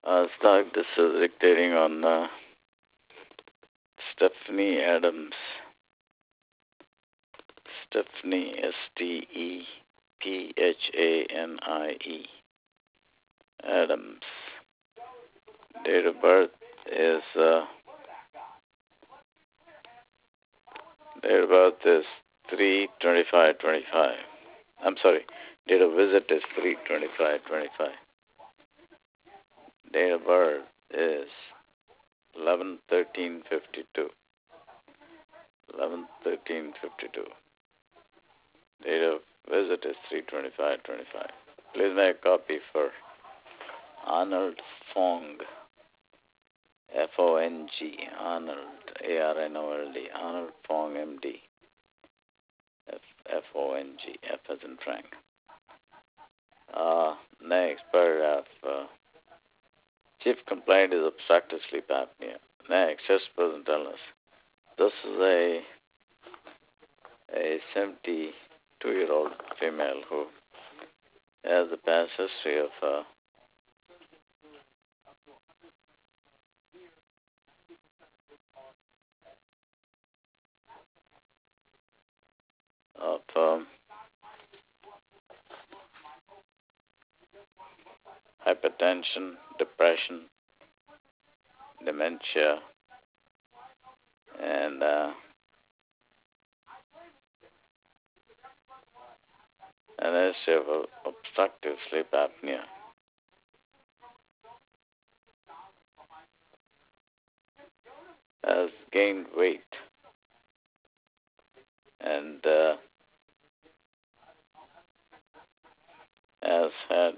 Stark, this is dictating on Stephanie Adams. Stephanie, Stephanie Adams. Date of birth is 3/25/25. I'm sorry. Date of visit is 3/25/25. Date of birth is 11/13/52. 11/13/52. Date of visit is 3/25/25. Please make a copy for Arnold Fong. Fong. Arnold. Arnold. Arnold Fong MD. Fong. F as in Frank. Next paragraph. Chief complaint is obstructive sleep apnea. Next, just present illness. This is a 72-year-old female who has a past history of hypertension, depression, dementia, and an history of obstructive sleep apnea. Has gained weight and has had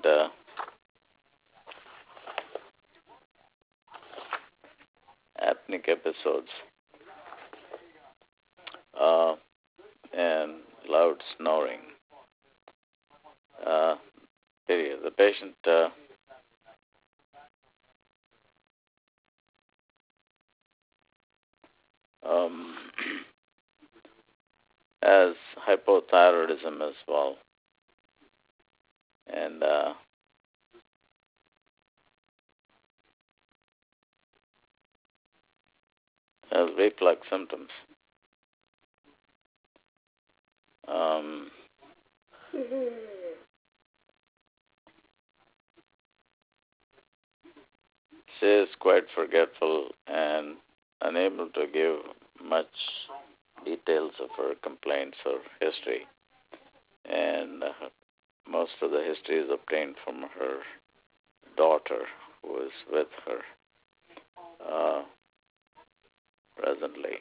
apneic episodes and loud snoring. Period. The patient has hypothyroidism as well, and has reflux symptoms. She is quite forgetful and unable to give much details of her complaints or history. And most of the history is obtained from her daughter, who is with her presently.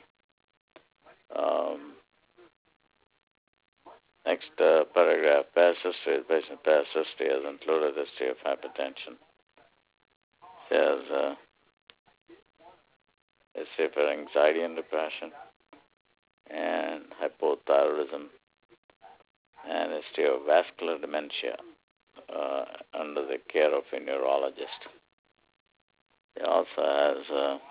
Next paragraph, past history. The patient's past history has included history of hypertension. She has history for anxiety and depression, and hypothyroidism, and history of vascular dementia under the care of a neurologist. She also has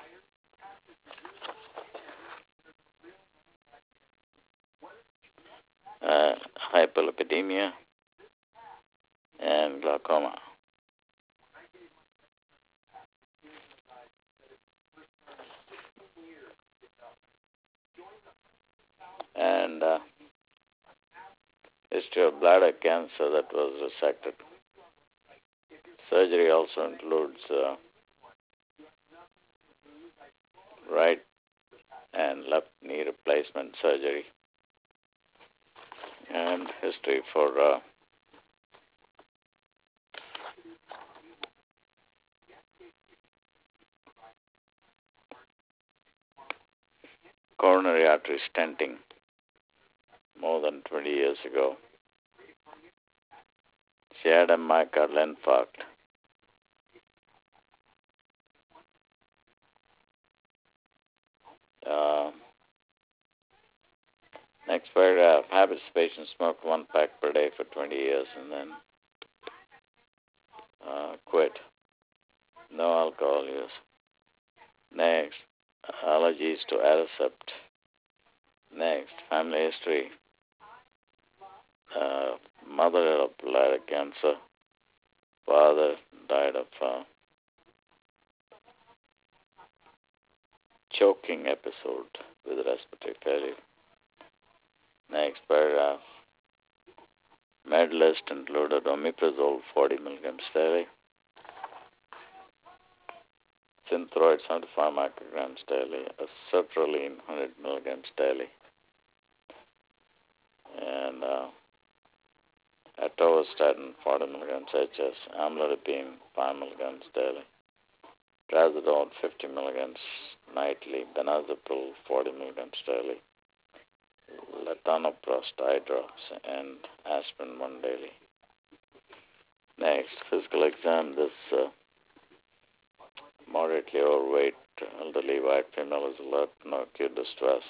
hyperlipidemia and glaucoma. And history of bladder cancer that was resected. Surgery also includes right and left knee replacement surgery, and history for coronary artery stenting more than 20 years ago. She had a myocardial infarct. Next paragraph, habits patient smoked 1 pack per day for 20 years and then quit. No alcohol use. Next, allergies to Aricept. Next, family history. Mother had bladder cancer. Father died of choking episode with respiratory failure. Next paragraph. Med list included omeprazole 40 milligrams daily, Synthroid 75 micrograms daily, sertraline 100 milligrams daily, and atorvastatin 40 milligrams HS, amlodipine 5 milligrams daily, trazodone 50 milligrams nightly, benazepam 40 milligrams daily, latanoprost eye drops, and aspirin 1 daily. Next, physical exam. This moderately overweight elderly white female is alert, no acute distress,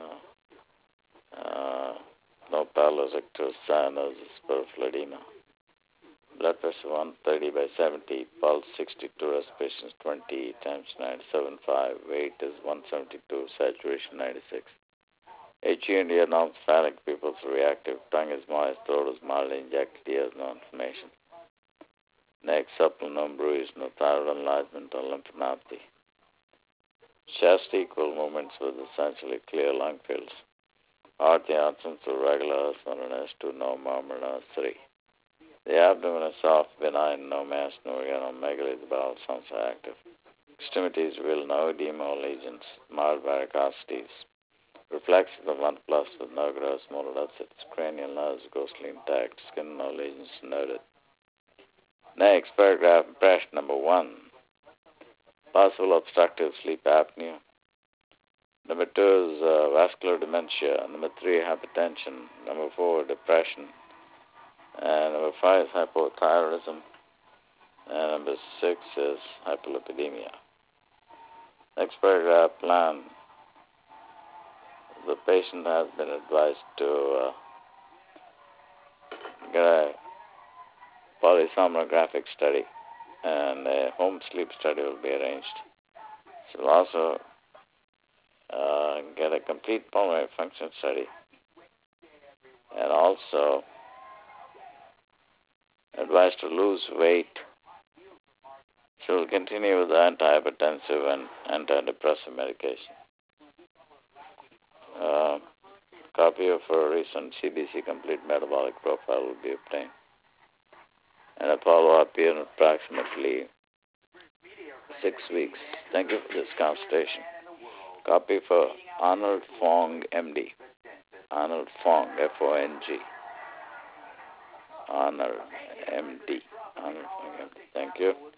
no pallor, ictus, cyanosis, peripheral edema. Blood pressure 130 by 70, pulse 62, respirations 20 times 97.5, weight is 172, saturation 96. HE&E are non-phallic, pupils reactive, tongue is moist, throat is mildly injected, ears no inflammation. Next, supple, no bruise, no thyroid enlargement or lymphadenopathy. Chest equal movements with essentially clear lung fields. Heart, the absence of regular S1 and S2, no murmur, no S3. The abdomen is soft, benign, no mass, no megaly, the bowel sounds active. Extremities will no edema or lesions, mild varicosities. Reflexive of 1+ with no gross motor upsets. Cranial nerves ghostly intact, skin no lesions noted. Next paragraph, impression number 1. Possible obstructive sleep apnea. Number 2 is vascular dementia. Number 3, hypertension. Number 4, depression. And number 5 is hypothyroidism. And number 6 is hyperlipidemia. Next paragraph, plan. The patient has been advised to get a polysomnographic study, and a home sleep study will be arranged. So we'll also get a complete pulmonary function study, and also advised to lose weight. She will continue with the antihypertensive and antidepressant medication. Copy of her recent CBC complete metabolic profile will be obtained, and a follow-up in approximately 6 weeks. Thank you for this consultation. Copy for Arnold Fong, MD. Arnold Fong, F-O-N-G. Arnold, MD. Arnold Fong, MD. Thank you.